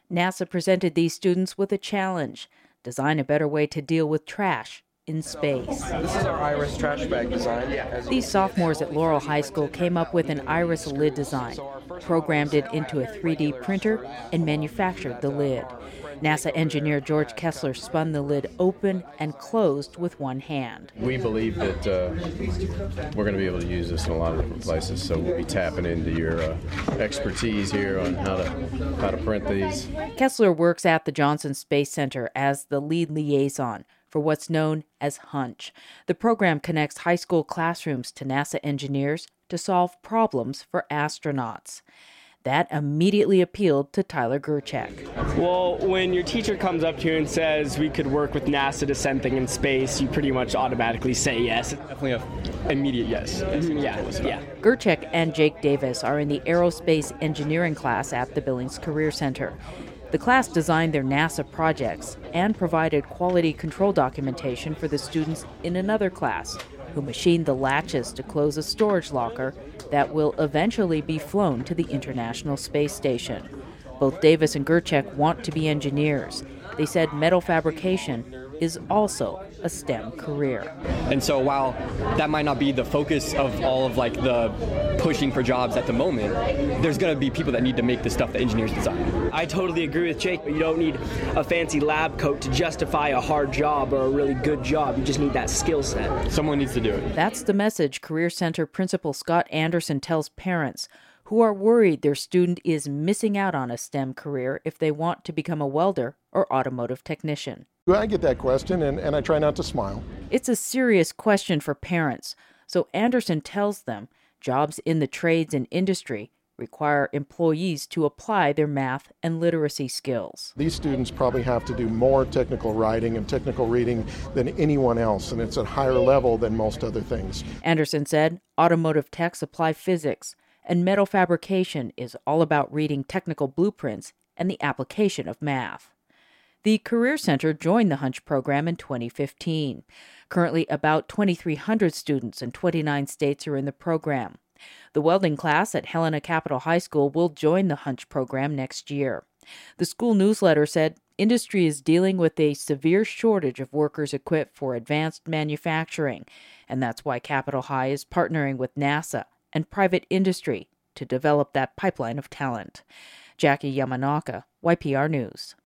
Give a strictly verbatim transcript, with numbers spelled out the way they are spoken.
NASA presented these students with a challenge: design a better way to deal with trash in space. This is our Iris trash bag design. These sophomores at Laurel High School came up with an Iris lid design, programmed it into a three D printer, and manufactured the lid. NASA engineer George Kessler spun the lid open and closed with one hand. We believe that uh, we're going to be able to use this in a lot of different places, so we'll be tapping into your uh, expertise here on how to how to print these. Kessler works at the Johnson Space Center as the lead liaison for what's known as HUNCH. The program connects high school classrooms to NASA engineers to solve problems for astronauts. That immediately appealed to Tyler Gerchek. Well, when your teacher comes up to you and says we could work with NASA to send things in space, you pretty much automatically say yes. Definitely an immediate yes. Mm-hmm. Yeah, yeah. Gerchek and Jake Davis are in the aerospace engineering class at the Billings Career Center. The class designed their NASA projects and provided quality control documentation for the students in another class, who machined the latches to close a storage locker that will eventually be flown to the International Space Station. Both Davis and Gerchek want to be engineers. They said metal fabrication is also a STEM career. And so while that might not be the focus of all of like the pushing for jobs at the moment, there's going to be people that need to make the stuff that engineers design. I totally agree with Jake. You don't need a fancy lab coat to justify a hard job or a really good job. You just need that skill set. Someone needs to do it. That's the message Career Center Principal Scott Anderson tells parents who are worried their student is missing out on a STEM career if they want to become a welder or automotive technician. Well, I get that question, and, and I try not to smile. It's a serious question for parents, so Anderson tells them jobs in the trades and industry require employees to apply their math and literacy skills. These students probably have to do more technical writing and technical reading than anyone else, and it's at a higher level than most other things. Anderson said automotive techs apply physics, and metal fabrication is all about reading technical blueprints and the application of math. The Career Center joined the HUNCH program in twenty fifteen. Currently, about twenty-three hundred students in twenty-nine states are in the program. The welding class at Helena Capital High School will join the HUNCH program next year. The school newsletter said industry is dealing with a severe shortage of workers equipped for advanced manufacturing, and that's why Capital High is partnering with NASA and private industry to develop that pipeline of talent. Jackie Yamanaka, Y P R News.